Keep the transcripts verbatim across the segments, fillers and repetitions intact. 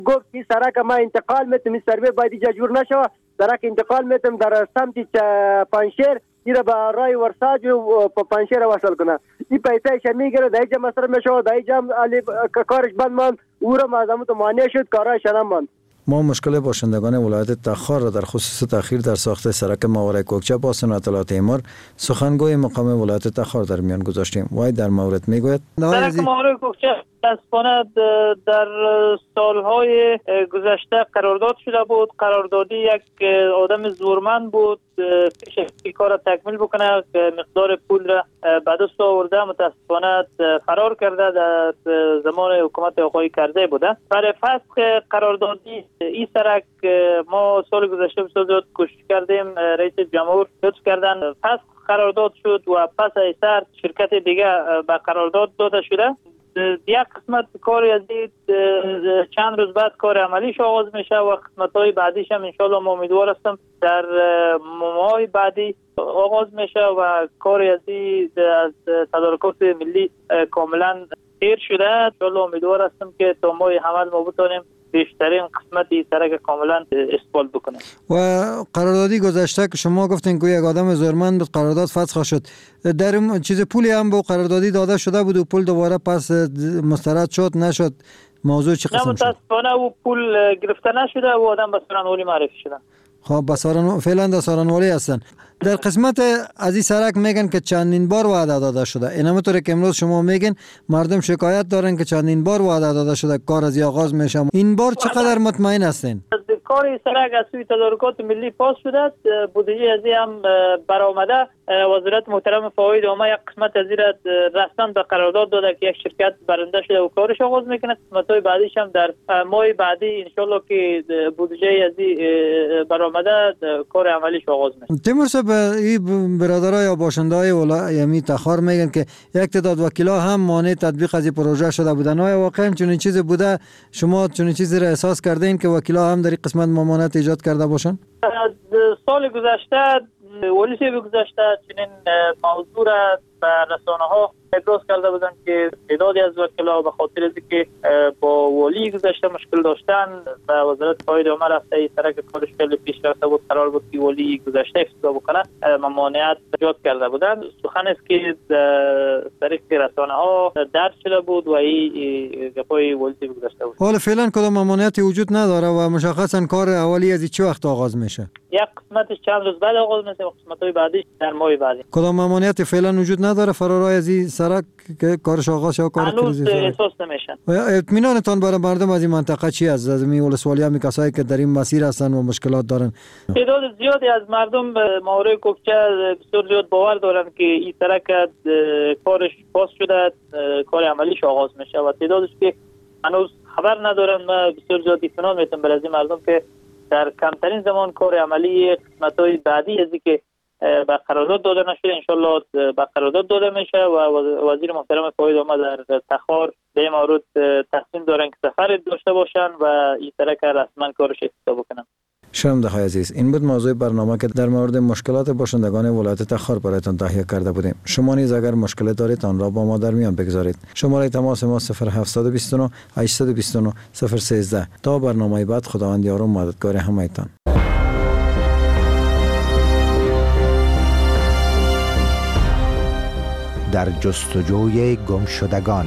گفت این سرک ما انتقال میتم، این سروی باید اینجا جور نشوه، سرک انتقال میتم در سمت پنشیر این به رای ورساج و پنشیر وصل کنه. این پیسهش میگیره در اینجا مصرف میشه، در اینجا کارش بند ماند، او را معظمت مانع شد، کارش نم ماند. ما مشکل باشندگان ولایت تخار را در خصوص تأخیر در ساخت سرک ماوراء کوکچه با حسن اطلاعات امور سخنگوی مقام ولایت تخار در میان گذاشتیم. وای در مورد میگوید سرک ماوراء کوکچه متاسفانه در سالهای گذشته قرارداد شده بود. قراردادی یک آدم زورمند بود پیش این کار تکمیل بکنه که مقدار پول را به دست آورده، متاسفانه فرار کرده. در زمان حکومت آقای کرزی بوده. برای فسخ قراردادی این سرک ما سال گذشته بسیار کوشش کردیم، رئیس جمهور لطف کردن فسخ قرارداد شد و پس از سر شرکت دیگه به قرارداد داده شده. یک قسمت کار از چند روز بعد کار عملیش آغاز میشه و قسمت های بعدیش هم انشالله ما امیدوار هستم در ماه بعدی آغاز میشه و کار از از تدارکات ملی کاملا تیر شده. انشالله امیدوار هستم که تا ماه حمل ما بتونیم بیشترین قسمت این سرک کاملا استفاده بکنه. و قراردادی گذشته که شما گفتین که یک آدم زورمند بود قرارداد فسخ شد، در چیز پولی هم با قراردادی داده شده بود و پول دوباره پس مسترد شد نشد، موضوع چه قسم شد؟ متاسفانه او پول گرفته نشده و آدم به سارنوالی معرفی شده. خب به سارن فعلا در سارنوالی هستن. در قسمت از این سرک میگن که چندین بار وعده داده شده. اینم طوری که امروز شما میگن مردم شکایت دارن که چندین بار وعده داده شده، کار از آغاز میشه. این بار چقدر مطمئن هستین؟ کار سرک از سوی تدارکات ملی پاس شده، بودجه از هم برآمده. وزارت محترم فواید عامه یک قسمت از را رسما به قرارداد داده که یک شرکت برنده شده و کارش آغاز میکنه. قسمت‌های بعدیش هم در ماه بعدی انشالله که بودجه از برآمده کار عملیش آغاز میشه. تیمور صاحب، این برادرای یا باشنده‌های ولایت تخار میگن که یک تعداد وکیلا هم مانع تطبیق از این پروژه شده بودن. آیا واقعا چنین چیزی بوده؟ شما چنین چیزی را احساس کردین که وکیلا هم در این قسمت ممانعت ایجاد کرده باشن؟ سال گذشته ولی سی گذشته چنین موضوع را به رسانه ها ابراز کرده بودند که تعدادی از وکلا به خاطر از اینکه با ولی گذشته مشکل داشتن و وزارت فواید عامه رفته این سرک کارش خیلی پیش رفته بود، قرار بود که ولی گذشته افتضاح بکنه، ممانعت ایجاد کرده بودند. سخن است که طریق رسانه ها درد شده بود و این گپای ولی سی گذشته بود. حالا فعلا کدام ممانعتی وجود نداره و مشخصا کار اولی از چه وقت آغاز میشه؟ یک قسمتش چند روز بعد آغاز میشه و قسمت‌های بعدی در ماه بعدی. کدام ممانعتی فعلا وجود نداره فرارای از این سرک که کارش آغاز شه؟ کار هنوز احساس نمیشن. اطمینانتان برای مردم از این منطقه چی است؟ از این ولسوالی هم کسایی که در این مسیر هستن و مشکلات دارن؟ تعداد زیادی از مردم ماورای کوکچه بسیار زیاد باور دارن که این سرک کارش پاس شده، کار عملیش آغاز میشه و تعدادش که هنوز خبر ندارن. من بسیار زیاد اطمینان میتونم برای این مردم که در کمترین زمان کار عملی قسمت‌های بعدی از که به قرارداد داده نشده انشالله به قرارداد داده میشه و وزیر محترم فواید عامه در تخار به این مورد تصمیم دارن که سفر داشته باشن و این سرک رسما کارش افتتاح بکنن. شنونده‌های عزیز، این بود موضوع برنامه که در مورد مشکلات باشندگان ولایت تخار برایتان تهیه کرده بودیم. شما نیز اگر مشکل دارید آن را با ما در میان بگذارید. شماره تماس ما صفر هفت دو نه هشت دو نه صفر یک سه. تا برنامه بعد خداوند یار و مددگار همه‌تان. در جستجوی گمشدگان.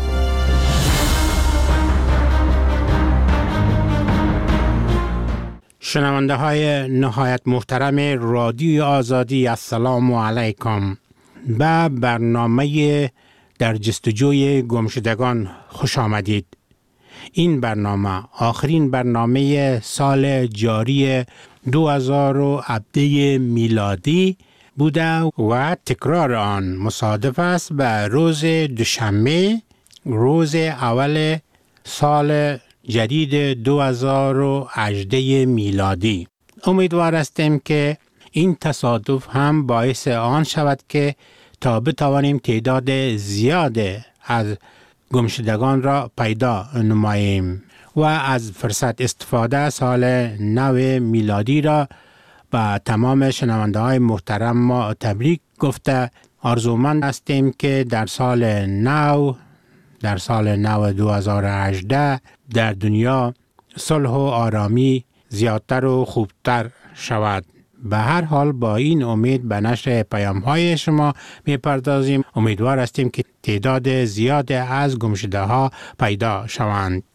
شنونده های نهایت محترم رادیو آزادی، السلام علیکم. به برنامه در جستجوی گمشدگان خوش آمدید. این برنامه آخرین برنامه سال جاری دو هزار و هفده میلادی بوده و تکرار آن مصادف است به روز دوشنبه، روز اول سال جدید دو هزار و هجده میلادی. امیدوار هستیم که این تصادف هم باعث آن شود که تا بتوانیم تعداد زیاد از گمشدگان را پیدا نماییم و از فرصت استفاده سال نو میلادی را با تمام شنونده های محترم ما تبریک گفته آرزومند هستیم که در سال نو در سال نو دو هزار و هجده در دنیا صلح و آرامی زیادتر و خوبتر شود. به هر حال با این امید به نشر پیام های شما میپردازیم. امیدوار هستیم که تعداد زیاد از گمشده ها پیدا شوند.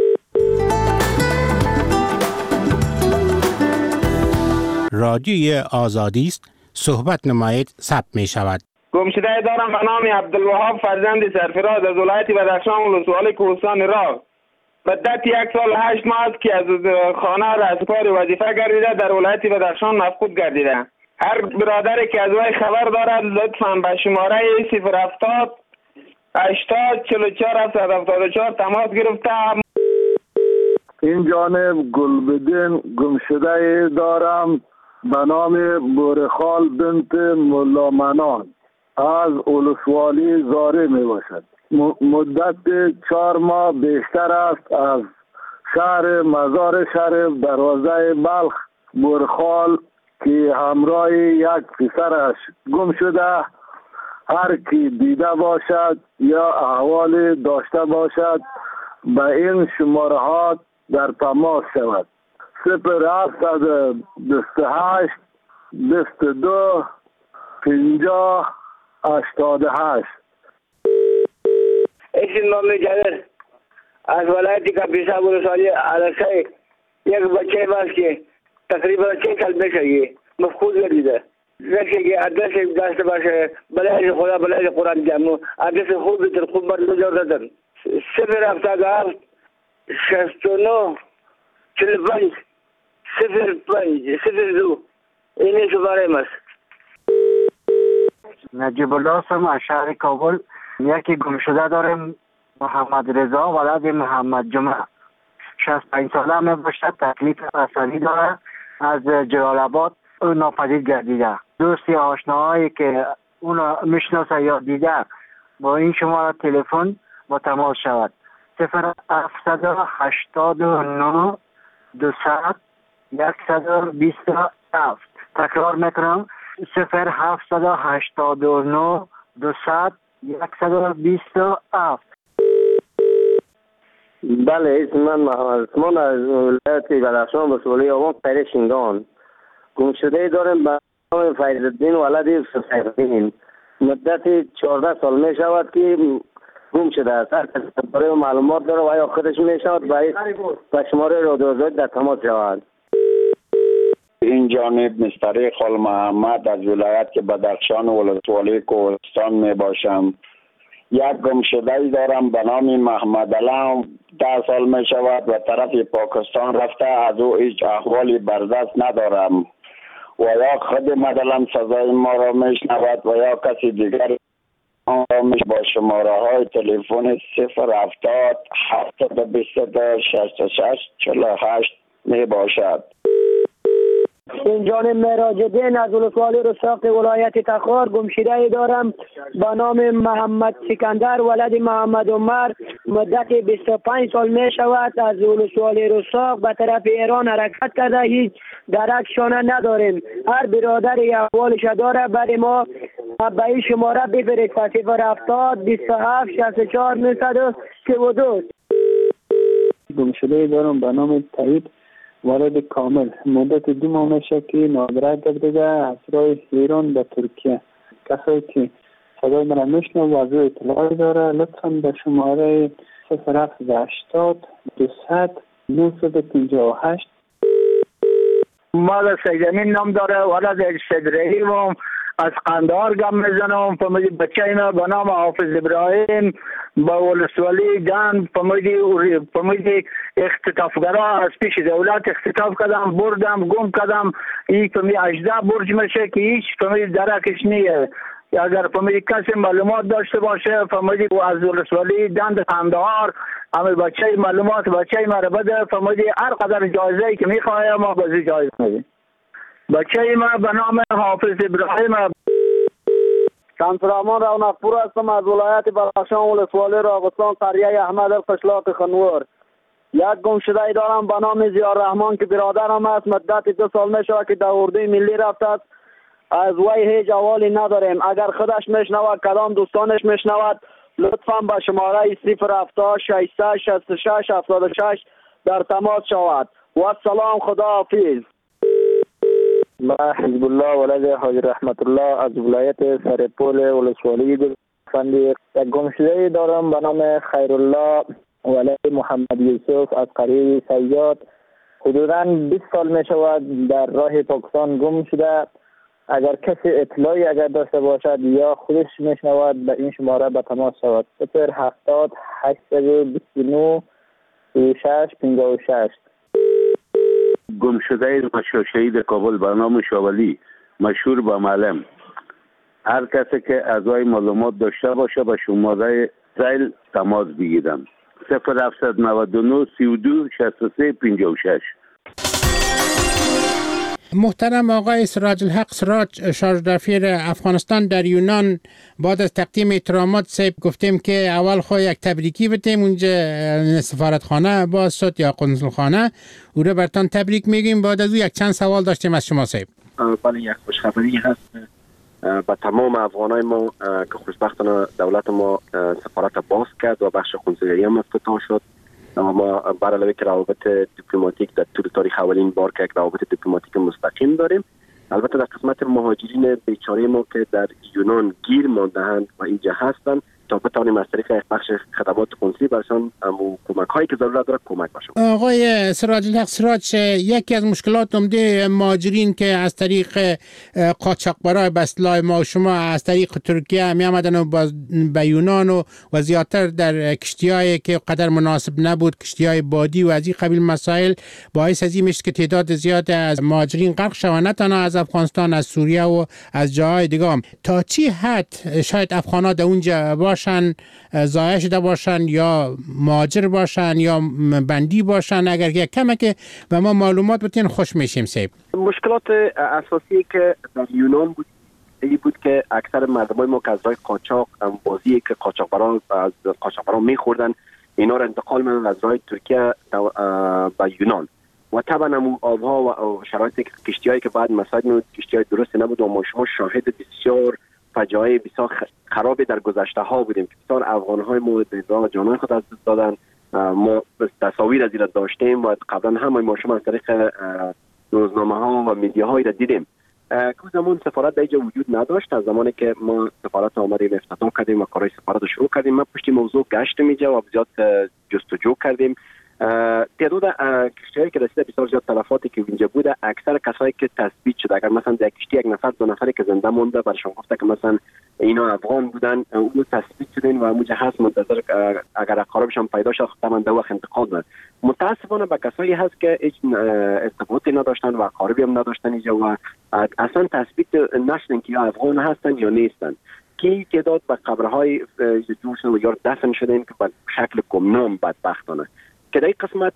رادیوی آزادی است. صحبت نمایید ثبت می شود. گمشده دارم به نام عبدالوهاب فرزند سرفراز از ولایت بدخشان ولسوالی کوهستان راغ. مدت یک سال هشت ماه است که از خانه را سپار وظیفه گردیده در ولایت بدخشان مفقود گردیده. هر برادری که از وی خبر دارد لطفاً به شماره صفر هفتاد هشتاد چهل و چهار هفتصد و هفتاد و چهار تماس گرفته. این جانب گلبدین گمشده دارم به نام بورخال بنت ملامنان از ولسوالی زاره می باشد. مدت چهار ماه بیشتر است از شهر مزار شریف دروازه بلخ بورخال که همراه یک پسرش گم شده. هر کی دیده باشد یا احوال داشته باشد به این شماره ها در تماس شود. صفر هفتصد بیست و هشت بیست و دو پنجاه هشتاد و هشت. اسم محمد جابر از ولایت کاپیسا ولسوالی عرصه یک بچه باز که تقریبا چه سال میشه مفقود گردیده. رکھے کہ ادرس داشته باشه بلای خدا بلای قرآن جامو ادرس خوب در خوب بر جوردن صفر هفتاد و هفت شصت و نه چهل و پنج صفر پنج صفر دو این شماره ماست. نجیب الله هستم از شهر کابل. یکی گمشده داریم محمد رضا ولد محمد جمعه شصت و پنج ساله می باشد. تکلیف عصبی داره از جلال آباد او ناپدید گردیده. دوستی آشناهایی که اون میشناسه یا دیده با این شماره تلفن با تماس شود. صفر هفتصد و هشتاد و نه دویست صد و بیست و هفت. تکرار میکنم صفر هفتصد و هشتاد و نه دویست صد و بیست و هفت. بله اسم من محمد عثمان از ولایت بدخشان ولسوالی آبان خیر شینگان. گمشده دارم به نام فیض‌الدین ولد سفیدین. مدت چهارده سال می شود که گم شده است. برای معلومات داره و یا خودش می شود باید به شماره رادیو آزادی در تماس شود. این جانب مستر خال محمد از ولایت بدخشان ولسوالی کوهستان می باشم. یک گمشده دارم به نام محمد علم ده سال می شود و طرف پاکستان رفته. از او هیچ احوالی بردست ندارم و یا خود مدلم سزای ما را می شنود و یا کسی دیگر آن را می با شماره های تلفن صفر هفتاد هفتاد بیست شصت و شش چهل و هشت می باشد. این جانب مراجدین از ولسوالی رساق ولایت تخار گمشده دارم با نام محمد سکندر ولد محمد عمر. مدت بیست و پنج سال می شود از ولسوالی رساق به طرف ایران حرکت کرده. هیچ درک شانه نداریم. هر برادر احوالش داره برای ما به این شماره بفرست. صفر هفتاد بیست و هفت شصت و چهار نهصد و سی و دو. گمشده دارم به نام تایید وارد کامل. مدت دو ماه میشه که نادره گردیده از راه ایران به ترکیه. کسایی که صدای من میشنوه و از او اطلاعی داره لطفاً به شماره صفر هفتصد و هشتاد دویست نهصد و پنجاه و هشت. مال سیدمین نام داره ولد صدرهیم از قندهار گم میزنم. فهمیدی بچه ما به نام حافظ ابراهیم با ولسوالی گند فهمیدی فهمیدی اختطافگرا از پیش دولت اختطاف کردم بردم گم کردم. این فهمیدی اجده برج میشه که هیچ فهمیدی درکش نیه. اگر فهمیدی کسی معلومات داشته باشه فهمیدی از ولسوالی گند قندهار همه بچه معلومات بچه ما رو بده. فهمیدی هر قدر جایزه که میخواه ما بازی جایز میدیم. بچه ما به نام حافظ ابراهیم. شمس‌الرحمن رونقپور هستم از ولایت بدخشان ولسوالی راغستان قریه احمد القشلاق خنور. یک گمشده دارم به نام ضیاءالرحمن که برادرم است. مدت دو سال می شود که در اردوی ملی رفته است. از وی هیچ احوالی نداریم. اگر خودش میشنود کدام دوستانش میشنود لطفا به شماره صفر هفتاد ششصد شصت و شش هفتاد و شش در تماس شود. و سلام، خدا حافظ. ما حزب الله ولد حاج رحمت الله از ولایت سرپول ولسوالی گوسفندی. یک گمشده دارم به نام خیرالله ولد محمد یوسف از قریه سیاد. حدوداً بیست سال می شود در راه پاکستان گم شده. اگر کسی اطلاعی اگر داشته باشد یا خودش میشنود به این شماره به تماس شود. صفر هفتاد هشتصد و بیست و نه سی و شش پنجاه و شش. گمشده مشهور شهید کابل به نام شاولی مشهور به معلم. هر کسی که اعضای معلومات داشته باشه به شماره زیل تماس بگیرم. صفر هفتصد و نود و نه سی و دو شصت و سه پنجاه و شش. محترم آقای سراج الحق سراج، شارژ دفیر افغانستان در یونان، بعد از تقدیم احترامات صاحب گفتیم که اول خو یک تبریکی بتیم اونجا سفارتخانه باز شد یا قنصلخانه، او را برتان تبریک میگیم. بعد از او یک چند سوال داشتیم از شما صاحب. بله، یک خوشخبری هست به تمام افغانای ما که خوشبختانه دولت ما سفارت باز کرد و بخش قنصلگری هم افتتاح شد. ما بر علاوه که روابط دیپلماتیک در طول تاریخ اولین بار که یک روابط دیپلماتیک مستقیم داریم. البته در قسمت مهاجرین بیچاره ما که در یونان گیر مانده‌اند و اینجا هستند تا بتوانیم از طریق بخش خدمات قنصلی برشان کمک هایی که ضرورت داره کمک باشیم. آقای سراج الحق سراج، یکی از مشکلات عمده مهاجرین که از طریق قاچاقبرای به اصطلاح ما و شما از طریق ترکیه می آمدن و به یونان و و زیادتر در کشتی‌هایی که قدر مناسب نبود، کشتی‌های بادی و از این قبیل مسائل، باعث از این میشه که تعداد زیاد از مهاجرین غرق شوند، نه تنها از افغانستان، از سوریه و از جاهای دیگه هم. تا چی حد شاید افغان‌ها در اونجا باشن، ضایع شده باشن یا مهاجر باشن یا بندی باشن؟ اگر یک کمه که به ما معلومات بتین خوش میشیم صاحب. مشکلات اساسی که در یونان بود این بود که اکثر مردمای ما که از راه قاچاق بازی که قاچاقبران از قاچاقبران میخوردن اینا را انتقال میدن از راه ترکیه به یونان و طبعا هم آبها و شرایط کشتیایی که بعد مسائل کشتیای درست نبود و ما شما شاهد بسیار فجایع بسیار خرابی در گذشته ها بودیم که بسیار افغان های ما در جانان خود از دست دادن. ما تصاویر از این داشتیم و قبلا هم ما شما از طریق روزنامه ها و میدیاهایی را دیدیم که زمان سفارت در اینجا وجود نداشت. از زمانی که ما سفارت آمدیم افتتاح کردیم و کارهای سفارت رو شروع کردیم، ما پشت موضوع گشتیم اینجا و زیاد جستجو کردیم. تعداد کشتی‌هایی که رسیده بسیار زیاد تلفاتی که اینجا بوده، اکثر کسایی که تثبیت شده، اگر مثلا در کشتی یک نفر دو نفری که زنده مونده برشان گفته که مثلا اینا افغان بودن، اون تثبیت شدن و اونجا هست منتظر اگر اقاربشان پیدا شد طبعا در وقت انتقال دادن. متاسفانه به کسایی هست که هیچ ارتباطی نداشتن و اقاربی هم نداشتن اینجا و اصلا تثبیت نشدن که یا افغان هستن یا نیستن، که تعداد به قبرهای جور شدن و یا دفن شدن که به شکل گمنام بدبختانه. که در این قسمت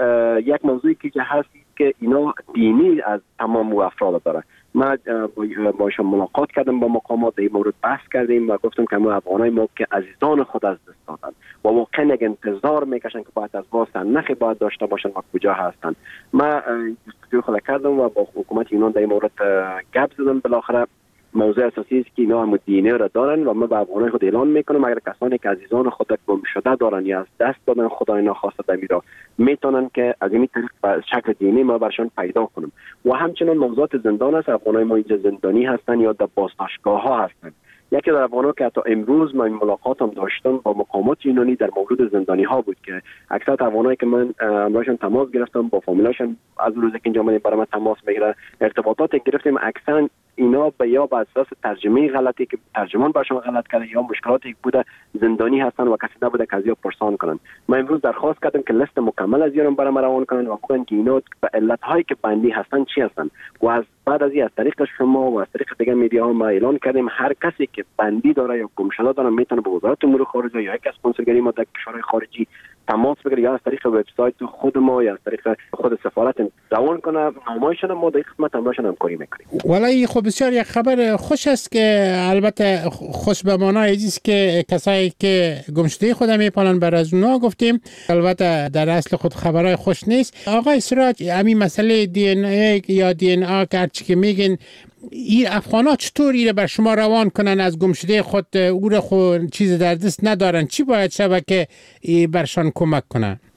یک موضوعی که هست که اینا دینی از تمام افراد داره. ما باشون ملاقات کردم با مقامات در این مورد بحث کردیم و گفتم که ما افغانای ما که عزیزان خود از دست دادن و واقعا یک انتظار میکشن که باید از ما سرنخی باید داشته باشن و کجا هستن. ما جستجو خود کردم و با حکومت یونان در این مورد گپ زدم. بالاخره موضوع اساسی است که اینا هم دینه را دارن و ما به افغانای خود اعلان میکنم اگر کسانی که عزیزان خود گم شده دارن یا از دست دادن خدای ناخواسته در میرا میتونن که از این طریق به شکل دینی ما برشان پیدا کنیم. و همچنین موضوعات زندان است. افغانای ما اینجا زندانی هستن یا در بازداشتگاه ها هستن. یکی در افغانا که حتی امروز من ملاقات هم داشتم با مقامات یونانی در مورد زندانی ها بود که اکثر افغانایی که من امروزشون تماس گرفتم با فامیلاشون از روزی که اینجا من برای من تماس میگیره ارتباطات گرفتیم، اکثر اینا به یا به اساس ترجمه غلطی که ترجمان برشون غلط کرده یا مشکلاتی بوده زندانی هستن و کسی نبوده که از یا پرسان کنن. من امروز درخواست کردم که لیست مکمل از ایران برام روان کنن و بگن که اینا به علت هایی که بندی هستن چی هستن و از بعد از این از طریق شما و از طریق دیگه میدیاها ما اعلان کردیم هر کسی که بندی داره یا گم شده داره میتونه به وزارت امور خارجه یا یک از کنسولگری ما در کشورهای خارجی تماس بگیره یا از طریق وبسایت خود ما یا از طریق خود سفارت روان کنه. نامه‌شون ما در قسمت همراهشون همکاری میکنیم. ولی خب بسیار یک خبر خوش است که البته خوش به معنای است که کسایی که گمشده خود میپالن بر از اونها گفتیم، البته در اصل خود خبرای خوش نیست. آقای سراج، همین مسئله دی ان ای یا دی ان ا که چی که میگن، این افغانا چطور ایره بر شما روان کنن از گمشده خود؟ او را خود چیز در دست ندارن، چی باید شود که برشان کمک کنن؟ خب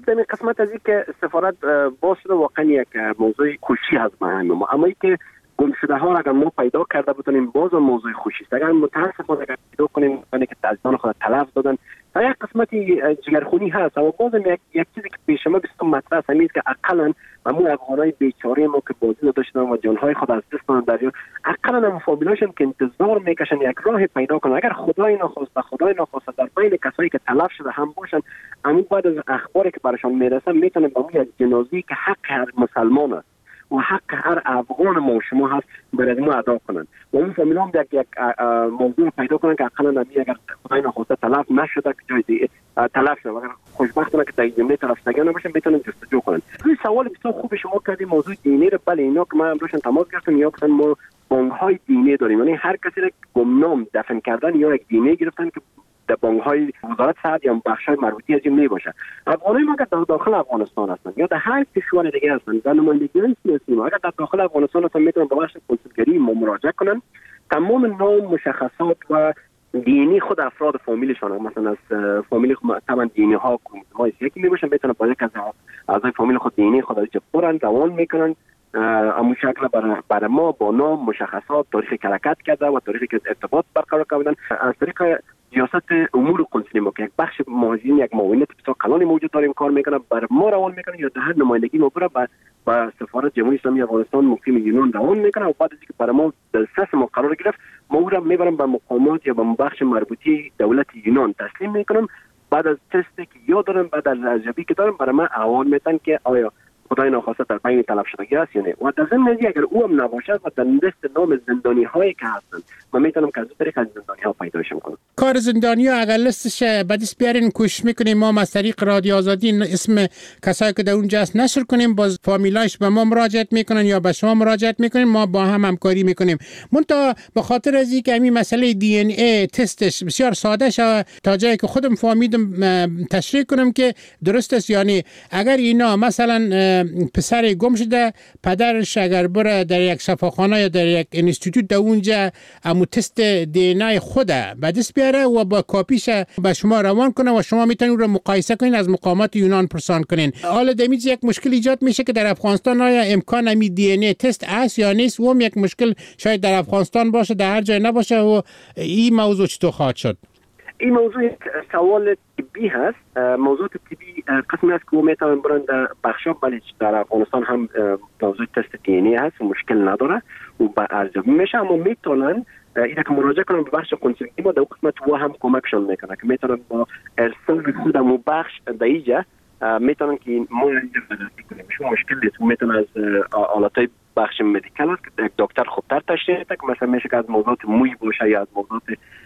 در قسمت از این که سفارت باز شده واقعا یک موضوع خوشی هست مهم ما، اما ای که گم شده ها را اگر ما پیدا کرده بودیم باز موضوع خوشی است. اگر متاسفانه اگر پیدا کنیم که از خود تلف دادن تا یک قسمتی جگرخونی هست، اما باز یک یک چیزی که پیش ما بسیار مطرح است همین که اقلا مو افغانای بیچاره ما که بازی داشتن و جانهای خود از دست دادن در اقلا هم فامیلاشون که انتظار میکشن یک راه پیدا کنن، اگر خدای نخواسته خدای نخواسته در بین کسایی که تلف شده هم باشن، اما بعد از اخباری که برشان میرسه میتونن با یک جنازی که حق هر مسلمان است و حق هر افغان ما و شما هست برای ما ادا کنن و اون فامیل هم یک یک موضوع پیدا کنن که اقلا نبی اگر خدای نخواسته تلف نشده که جای دیگه تلف شده، اگر خوشبختانه که در جمله تلف شدگان نباشن میتونن جستجو کنن. این سوال بسیار خوب شما کردیم موضوع دینی رو. بله اینا که ما امروزشون تماس گرفتم یا گفتن ما بانک‌های دینی داریم، یعنی هر کسی را گمنام دفن کردن یا یک دینی گرفتن که در بانک‌های وزارت صحت یا بخش‌های مربوطه از این میباشه. افغانای ما که در داخل افغانستان هستن یا در هر کشور دیگه هستن در نمایندگی سیاسی ما اگر در داخل افغانستان هستن میتونن به بخش کنسولگری ما مراجعه کنن، تمام نام مشخصات و دینی خود افراد فامیلشان مثلا از فامیل تمام دینی ها گروه یکی میباشن میتونن با یک از اعضای فامیل خود دینی خود از جبران روان میکنن اما شکل برای بر ما با نام مشخصات تاریخ حرکت کرده و تاریخی که ارتباط برقرار کردن از طریق سیاست امور قنصلی ما که یک بخش مهاجرین یک معاونت بسیار کلانی موجود داریم کار میکنه بر ما روان میکنه یا در هر نمایندگی ما بره با با سفارت جمهوری اسلامی افغانستان مقیم یونان روان میکنه و بعد از اینکه برای ما دسترس ما قرار گرفت ما رو میبرم به مقامات یا به بخش مربوطه دولت یونان تسلیم میکنم. بعد از تستی که یا دارم بعد از ارزیابی که دارم برای من احوال میتن که آیا خدای ناخواسته در بین تلف شدگی است یا نه و در ضمن اگر او هم نباشد و در لیست نام زندانی هایی که هستن من میتونم که از طریق از زندانی ها پیداشون کنم. کار زندانی ها اگر لیستش به دست بیارین کوشش میکنیم ما از طریق رادیو آزادی اسم کسایی که در اونجا هست نشر کنیم، باز فامیلاش به ما مراجعت میکنن یا به شما مراجعت میکنیم، ما با هم همکاری میکنیم. منتها به خاطر از اینکه همین مسئله دی ان ای تستش بسیار ساده شود تا جایی که خودم فهمیدم تشریح کنم که درست است. یعنی اگر اینا مثلا پسر گم شده پدرش اگر بره در یک شفاخانه یا در یک انستیتوت در اونجا امو تست دی ان ای خود به دست بیاره و با کاپیش به شما روان کنه و شما میتونید اون رو مقایسه کنین از مقامات یونان پرسان کنین. حالا دمیج یک مشکل ایجاد میشه که در افغانستان آیا امکان امی دی ان ای تست است یا نیست، و هم یک مشکل شاید در افغانستان باشه در هر جای نباشه و این موضوع چطور خواهد شد؟ این موضوع یک سوال طبی هست. موضوع طبی قسمی است که میتونن برن در بخشا ولی در افغانستان هم موضوع تست دی ان ای هست و مشکل نداره و با ارزیابی میشه، اما میتونن اینا که مراجعه کنن به بخش کنسولگری ما در قسمت و هم کمکشون میکنه که میتونن با ارسال خودمون بخش در اینجا میتونن که ما اینجا بررسی کنیم شما مشکل نیست. میتونن از آلاتای بخش مدیکال است که یک دکتر خوبتر تشریح میده که مثلا میشه که از موضوعات موی باشه یا از موضوعات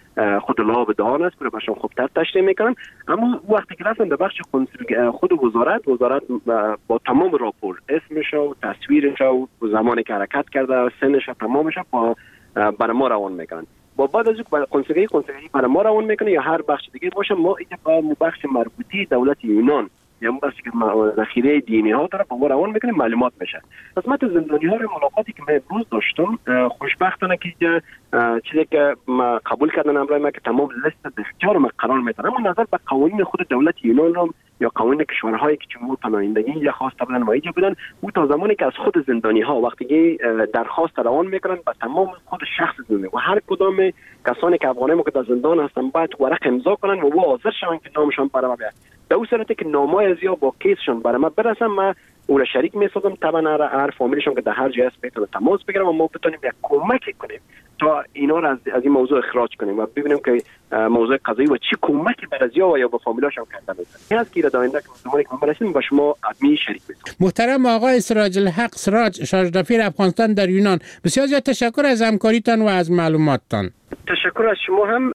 خود لاب دهان است برای باشون خوبتر تشریح میکنن. اما وقتی که رفتن در بخش خود وزارت وزارت با تمام راپور اسمش و تصویرش و زمانی که حرکت کرده و سنش و تمامش با برای ما روان میکنن. با بعد از اینکه کنسولگری کنسولگری برای ما روان میکنه یا هر بخش دیگه باشه ما اینجا با بخش مربوطه دولت یونان یا بخشی که ذخیره دینی ها داره با ما روان میکنه معلومات میشه. قسمت زندانی ها رو ملاقاتی که من امروز داشتم خوشبختانه که چیزی که ما قبول کردن امروز ما که تمام لیست اختیار ما قرار میدن، اما نظر به قوانین خود دولت یونان رو یا قوانین کشورهایی که چون پناهندگی یا خواسته بودن و اینجا بودن او تا زمانی که از خود زندانی ها وقتی درخواست روان میکنن با تمام خود شخص زندانی و هر کدام کسانی که افغانای ما که در زندان هستن باید ورق امضا کنن و او حاضر شون که نامشون برام بیاد. در اون صورتی که نامای از یا با کیسشون برای ما برسن ما او را شریک میسازم طبعا هر فامیلشون که در هر جای است بتونه تماس بگیرم و ما بتونیم یک کمک کنیم تا اینا را از, از این موضوع اخراج کنیم و ببینیم که موضوع قضایی و چی کمکی بر از یا و یا با فامیلاشون کرده میشه. این است که در آینده که زمانی که ما برسیم با شما ادمی شریک میشیم. محترم آقای سراج الحق سراج شارژ دفیر افغانستان در یونان، بسیار زیاد تشکر از همکاریتان و از معلوماتتان. تشکر از شما هم.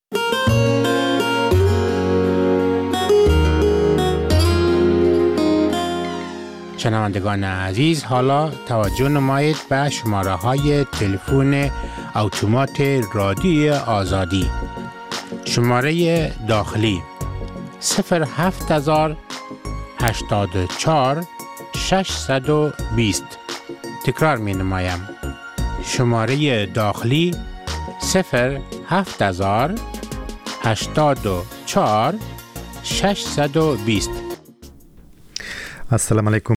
شنوندگان عزیز، حالا توجه نمایید به شماره های تلفن اتومات رادیوی آزادی. شماره داخلی صفر هفت هزار هشتاد و چهار ششصد و بیست. تکرار می نمایم. شماره داخلی صفر هفت هزار هشتاد و چهار ششصد و بیست. السلام علیکم.